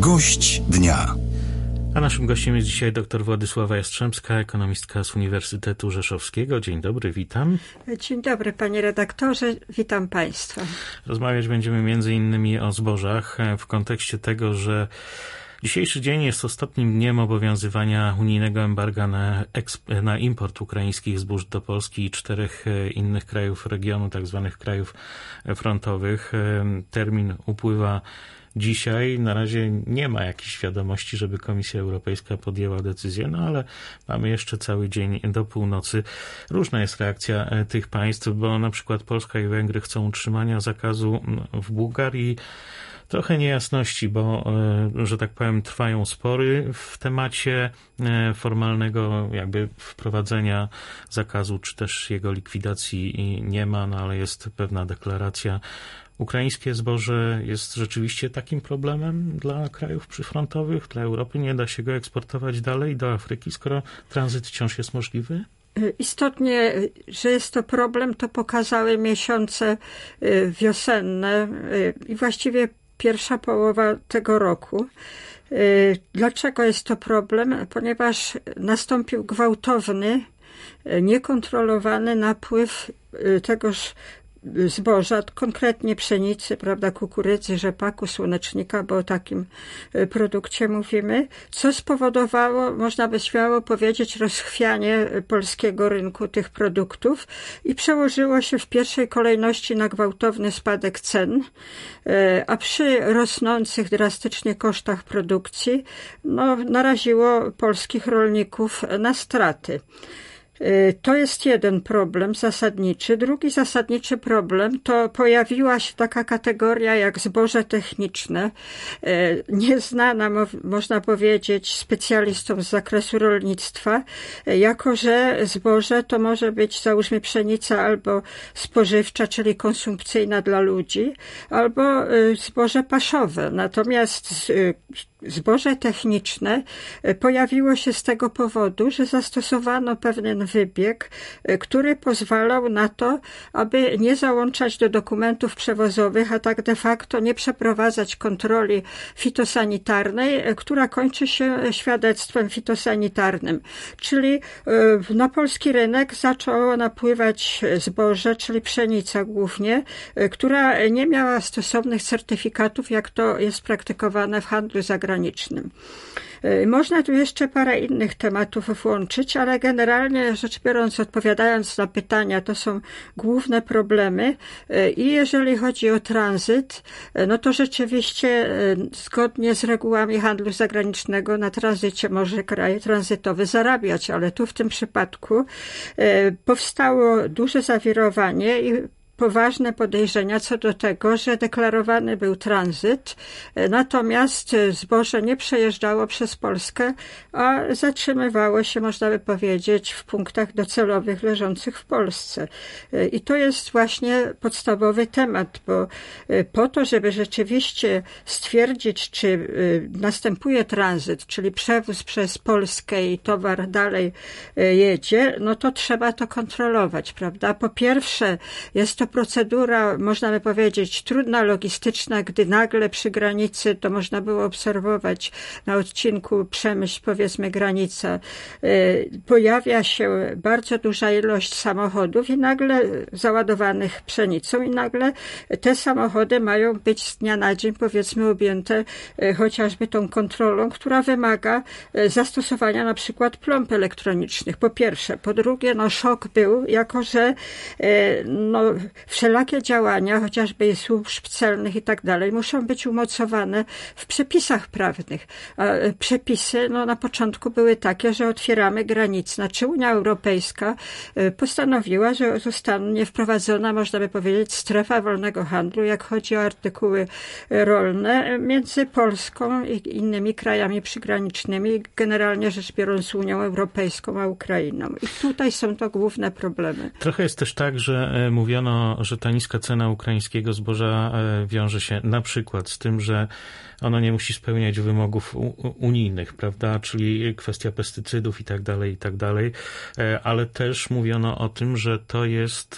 Gość dnia. A naszym gościem jest dzisiaj dr Władysława Jastrzębska, ekonomistka z Uniwersytetu Rzeszowskiego. Dzień dobry, witam. Dzień dobry, panie redaktorze, witam państwa. Rozmawiać będziemy między innymi o zbożach w kontekście tego, że dzisiejszy dzień jest ostatnim dniem obowiązywania unijnego embarga na import ukraińskich zbóż do Polski i 4 innych krajów regionu, tak zwanych krajów frontowych. Termin upływa dzisiaj. Na razie nie ma jakiejś świadomości, żeby Komisja Europejska podjęła decyzję, no ale mamy jeszcze cały dzień do północy. Różna jest reakcja tych państw, bo na przykład Polska i Węgry chcą utrzymania zakazu w Bułgarii. Trochę niejasności, bo, że tak powiem, trwają spory w temacie formalnego jakby wprowadzenia zakazu, czy też jego likwidacji nie ma, no ale jest pewna deklaracja. Ukraińskie zboże jest rzeczywiście takim problemem dla krajów przyfrontowych, dla Europy? Nie da się go eksportować dalej do Afryki, skoro tranzyt wciąż jest możliwy? Istotnie, że jest to problem, to pokazały miesiące wiosenne i właściwie pierwsza połowa tego roku. Dlaczego jest to problem? Ponieważ nastąpił gwałtowny, niekontrolowany napływ tegoż zboża, konkretnie pszenicy, prawda, kukurydzy, rzepaku, słonecznika, bo o takim produkcie mówimy, co spowodowało, można by śmiało powiedzieć, rozchwianie polskiego rynku tych produktów i przełożyło się w pierwszej kolejności na gwałtowny spadek cen, a przy rosnących drastycznie kosztach produkcji, naraziło polskich rolników na straty. To jest jeden problem zasadniczy. Drugi zasadniczy problem to pojawiła się taka kategoria jak zboże techniczne, nieznana, można powiedzieć, specjalistom z zakresu rolnictwa, jako że zboże to może być, załóżmy, pszenica albo spożywcza, czyli konsumpcyjna dla ludzi, albo zboże paszowe. Natomiast zboże techniczne pojawiło się z tego powodu, że zastosowano pewien wybieg, który pozwalał na to, aby nie załączać do dokumentów przewozowych, a tak de facto nie przeprowadzać kontroli fitosanitarnej, która kończy się świadectwem fitosanitarnym. Czyli na polski rynek zaczęło napływać zboże, czyli pszenica głównie, która nie miała stosownych certyfikatów, jak to jest praktykowane w handlu zagranicznym. Można tu jeszcze parę innych tematów włączyć, ale generalnie rzecz biorąc, odpowiadając na pytania, to są główne problemy i jeżeli chodzi o tranzyt, no to rzeczywiście zgodnie z regułami handlu zagranicznego na tranzycie może kraj tranzytowy zarabiać, ale tu w tym przypadku powstało duże zawirowanie i poważne podejrzenia co do tego, że deklarowany był tranzyt, natomiast zboże nie przejeżdżało przez Polskę, a zatrzymywało się, można by powiedzieć, w punktach docelowych leżących w Polsce. I to jest właśnie podstawowy temat, bo po to, żeby rzeczywiście stwierdzić, czy następuje tranzyt, czyli przewóz przez Polskę i towar dalej jedzie, no to trzeba to kontrolować, prawda? Po pierwsze, jest to procedura, można by powiedzieć, trudna, logistyczna, gdy nagle przy granicy, to można było obserwować na odcinku Przemyśl, powiedzmy granica, pojawia się bardzo duża ilość samochodów i nagle załadowanych pszenicą i nagle te samochody mają być z dnia na dzień, powiedzmy, objęte chociażby tą kontrolą, która wymaga zastosowania na przykład plomb elektronicznych, po pierwsze. Po drugie, szok był, jako że wszelakie działania, chociażby służb celnych i tak dalej, muszą być umocowane w przepisach prawnych. A przepisy na początku były takie, że otwieramy granice. Znaczy Unia Europejska postanowiła, że zostanie wprowadzona, można by powiedzieć, strefa wolnego handlu, jak chodzi o artykuły rolne, między Polską i innymi krajami przygranicznymi, generalnie rzecz biorąc Unią Europejską a Ukrainą. I tutaj są to główne problemy. Trochę jest też tak, że mówiono mówiono, że ta niska cena ukraińskiego zboża wiąże się na przykład z tym, że ono nie musi spełniać wymogów unijnych, prawda, czyli kwestia pestycydów i tak dalej, ale też mówiono o tym, że to jest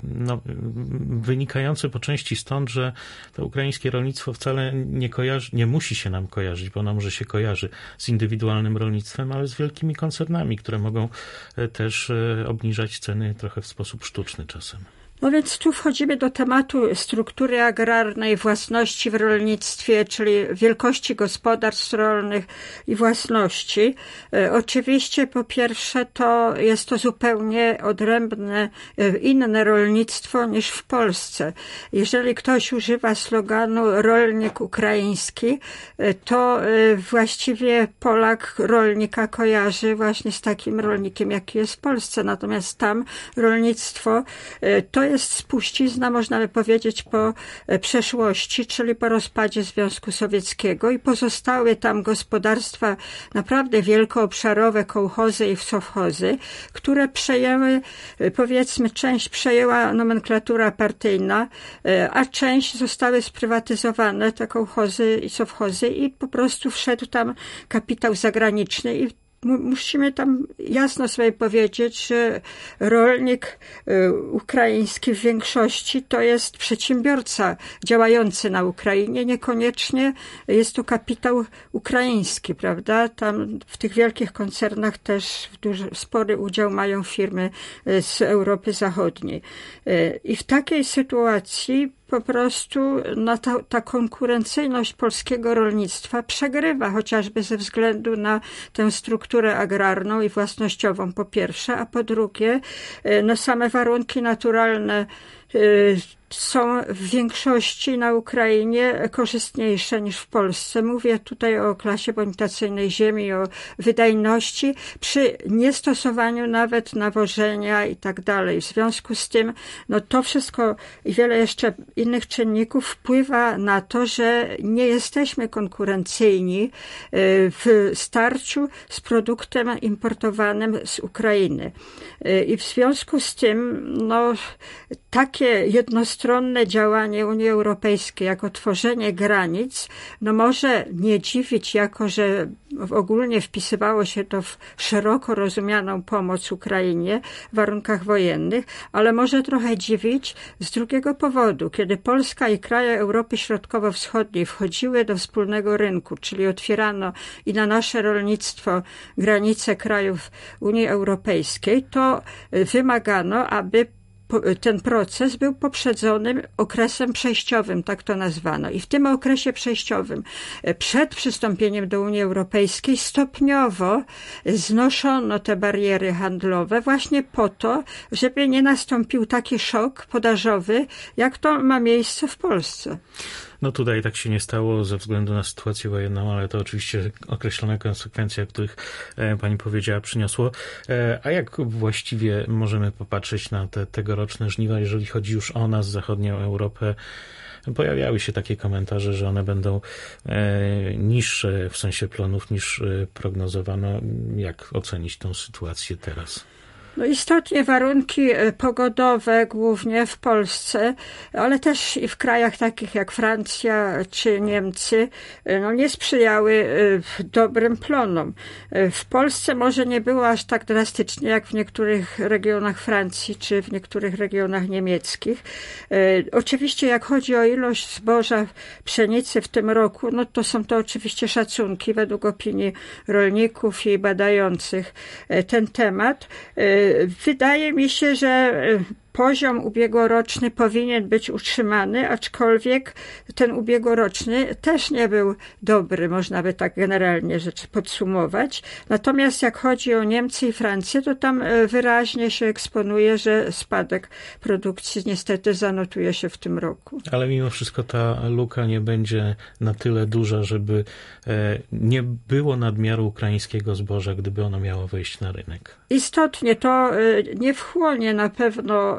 wynikające po części stąd, że to ukraińskie rolnictwo wcale nie musi się nam kojarzyć, bo ono może się kojarzy z indywidualnym rolnictwem, ale z wielkimi koncernami, które mogą też obniżać ceny trochę w sposób sztuczny czasem. No więc tu wchodzimy do tematu struktury agrarnej, własności w rolnictwie, czyli wielkości gospodarstw rolnych i własności. Oczywiście po pierwsze jest to zupełnie odrębne, inne rolnictwo niż w Polsce. Jeżeli ktoś używa sloganu rolnik ukraiński, to właściwie Polak rolnika kojarzy właśnie z takim rolnikiem, jaki jest w Polsce. Natomiast tam rolnictwo to jest spuścizna, można by powiedzieć, po przeszłości, czyli po rozpadzie Związku Sowieckiego i pozostały tam gospodarstwa naprawdę wielkoobszarowe, kołchozy i sowchozy, które przejęły, powiedzmy, część przejęła nomenklatura partyjna, a część zostały sprywatyzowane, te kołchozy i sowchozy, i po prostu wszedł tam kapitał zagraniczny i musimy tam jasno sobie powiedzieć, że rolnik ukraiński w większości to jest przedsiębiorca działający na Ukrainie. Niekoniecznie jest to kapitał ukraiński, prawda? Tam w tych wielkich koncernach też spory udział mają firmy z Europy Zachodniej. I w takiej sytuacji po prostu ta konkurencyjność polskiego rolnictwa przegrywa, chociażby ze względu na tę strukturę agrarną i własnościową po pierwsze, a po drugie same warunki naturalne są w większości na Ukrainie korzystniejsze niż w Polsce. Mówię tutaj o klasie bonitacyjnej ziemi, o wydajności, przy niestosowaniu nawet nawożenia i tak dalej. W związku z tym, to wszystko i wiele jeszcze innych czynników wpływa na to, że nie jesteśmy konkurencyjni w starciu z produktem importowanym z Ukrainy. I w związku z tym, takie jednostronne działanie Unii Europejskiej jako tworzenie granic, może nie dziwić, jako że ogólnie wpisywało się to w szeroko rozumianą pomoc Ukrainie w warunkach wojennych, ale może trochę dziwić z drugiego powodu. Kiedy Polska i kraje Europy Środkowo-Wschodniej wchodziły do wspólnego rynku, czyli otwierano i na nasze rolnictwo granice krajów Unii Europejskiej, to wymagano, aby ten proces był poprzedzony okresem przejściowym, tak to nazwano. I w tym okresie przejściowym, przed przystąpieniem do Unii Europejskiej, stopniowo znoszono te bariery handlowe właśnie po to, żeby nie nastąpił taki szok podażowy, jak to ma miejsce w Polsce. Tutaj tak się nie stało ze względu na sytuację wojenną, ale to oczywiście określone konsekwencje, o których pani powiedziała, przyniosło. A jak właściwie możemy popatrzeć na te tegoroczne żniwa, jeżeli chodzi już o nas, zachodnią Europę? Pojawiały się takie komentarze, że one będą niższe w sensie plonów niż prognozowano. Jak ocenić tę sytuację teraz? Istotnie warunki pogodowe, głównie w Polsce, ale też i w krajach takich jak Francja czy Niemcy, nie sprzyjały dobrym plonom. W Polsce może nie było aż tak drastycznie jak w niektórych regionach Francji czy w niektórych regionach niemieckich. Oczywiście jak chodzi o ilość zboża, pszenicy w tym roku, to są to oczywiście szacunki według opinii rolników i badających ten temat. Wydaje mi się, że poziom ubiegłoroczny powinien być utrzymany, aczkolwiek ten ubiegłoroczny też nie był dobry, można by tak generalnie rzecz podsumować. Natomiast jak chodzi o Niemcy i Francję, to tam wyraźnie się eksponuje, że spadek produkcji niestety zanotuje się w tym roku. Ale mimo wszystko ta luka nie będzie na tyle duża, żeby nie było nadmiaru ukraińskiego zboża, gdyby ono miało wejść na rynek. Istotnie to nie wchłonie na pewno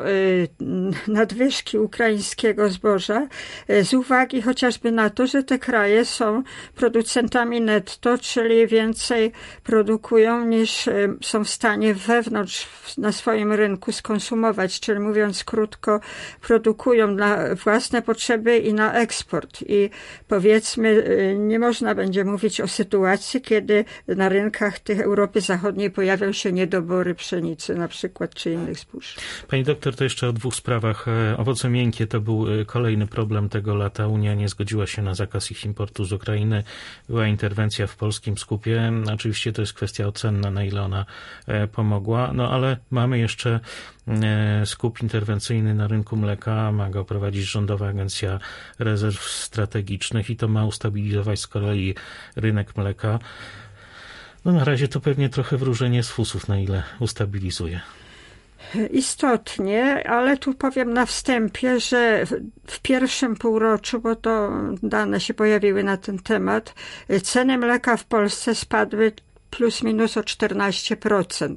nadwyżki ukraińskiego zboża z uwagi chociażby na to, że te kraje są producentami netto, czyli więcej produkują niż są w stanie wewnątrz na swoim rynku skonsumować, czyli mówiąc krótko, produkują na własne potrzeby i na eksport. I powiedzmy, nie można będzie mówić o sytuacji, kiedy na rynkach tych Europy Zachodniej pojawią się niedobory pszenicy na przykład, czy innych zbóż. Pani doktor, to jeszcze o dwóch sprawach. Owoce miękkie to był kolejny problem tego lata. Unia nie zgodziła się na zakaz ich importu z Ukrainy. Była interwencja w polskim skupie. Oczywiście to jest kwestia ocenna, na ile ona pomogła. No ale mamy jeszcze skup interwencyjny na rynku mleka. Ma go prowadzić Rządowa Agencja Rezerw Strategicznych i to ma ustabilizować z kolei rynek mleka. No na razie to pewnie trochę wróżenie z fusów, na ile ustabilizuje. Istotnie, ale tu powiem na wstępie, że w pierwszym półroczu, bo to dane się pojawiły na ten temat, ceny mleka w Polsce spadły plus minus o 14%.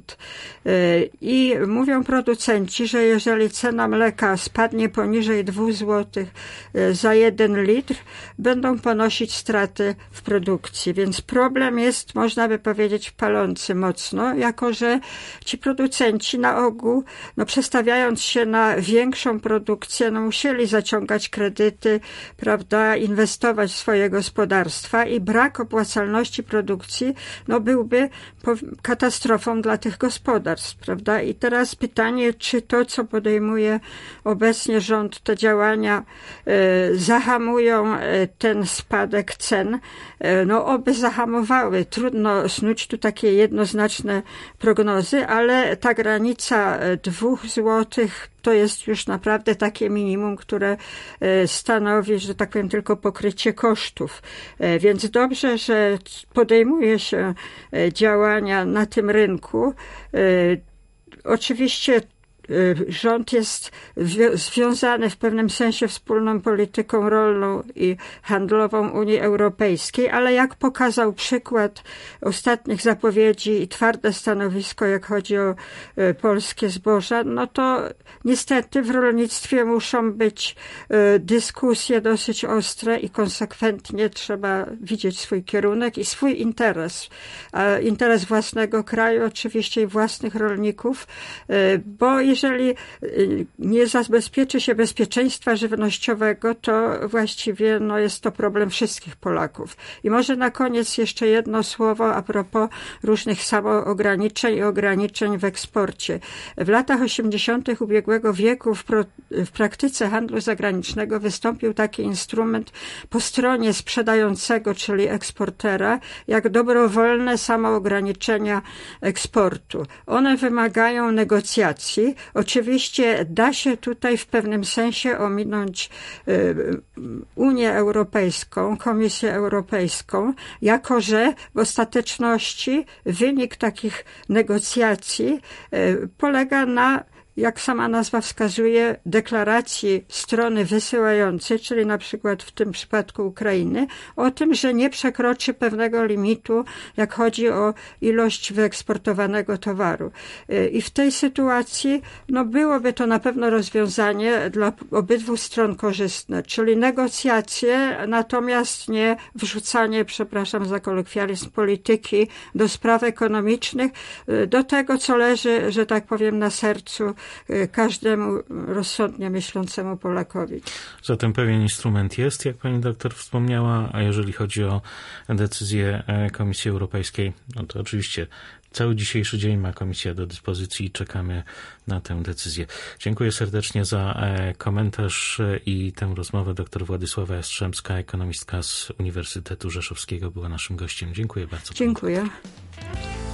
I mówią producenci, że jeżeli cena mleka spadnie poniżej 2 zł za 1 litr, będą ponosić straty w produkcji. Więc problem jest, można by powiedzieć, palący mocno, jako że ci producenci na ogół, przestawiając się na większą produkcję, musieli zaciągać kredyty, prawda, inwestować w swoje gospodarstwa i brak opłacalności produkcji, byłby katastrofą dla tych gospodarstw, prawda? I teraz pytanie, czy to, co podejmuje obecnie rząd, te działania zahamują ten spadek cen? Oby zahamowały. Trudno snuć tu takie jednoznaczne prognozy, ale ta granica 2 złotych to jest już naprawdę takie minimum, które stanowi, że tak powiem, tylko pokrycie kosztów. Więc dobrze, że podejmuje się działania na tym rynku. Oczywiście rząd jest związany w pewnym sensie wspólną polityką rolną i handlową Unii Europejskiej, ale jak pokazał przykład ostatnich zapowiedzi i twarde stanowisko, jak chodzi o polskie zboża, to niestety w rolnictwie muszą być dyskusje dosyć ostre i konsekwentnie trzeba widzieć swój kierunek i swój interes. Interes własnego kraju oczywiście i własnych rolników, bo jeżeli nie zabezpieczy się bezpieczeństwa żywnościowego, to właściwie jest to problem wszystkich Polaków. I może na koniec jeszcze jedno słowo a propos różnych samoograniczeń i ograniczeń w eksporcie. W latach 80. ubiegłego wieku w praktyce handlu zagranicznego wystąpił taki instrument po stronie sprzedającego, czyli eksportera, jak dobrowolne samoograniczenia eksportu. One wymagają negocjacji. Oczywiście da się tutaj w pewnym sensie ominąć Unię Europejską, Komisję Europejską, jako że w ostateczności wynik takich negocjacji polega na, jak sama nazwa wskazuje, deklaracji strony wysyłającej, czyli na przykład w tym przypadku Ukrainy, o tym, że nie przekroczy pewnego limitu, jak chodzi o ilość wyeksportowanego towaru. I w tej sytuacji byłoby to na pewno rozwiązanie dla obydwu stron korzystne, czyli negocjacje, natomiast nie wrzucanie, przepraszam za kolokwializm, polityki do spraw ekonomicznych, do tego, co leży, że tak powiem, na sercu każdemu rozsądnie myślącemu Polakowi. Zatem pewien instrument jest, jak pani doktor wspomniała, a jeżeli chodzi o decyzję Komisji Europejskiej, to oczywiście cały dzisiejszy dzień ma Komisja do dyspozycji i czekamy na tę decyzję. Dziękuję serdecznie za komentarz i tę rozmowę. Dr Władysława Jastrzębska, ekonomistka z Uniwersytetu Rzeszowskiego, była naszym gościem. Dziękuję bardzo. Dziękuję.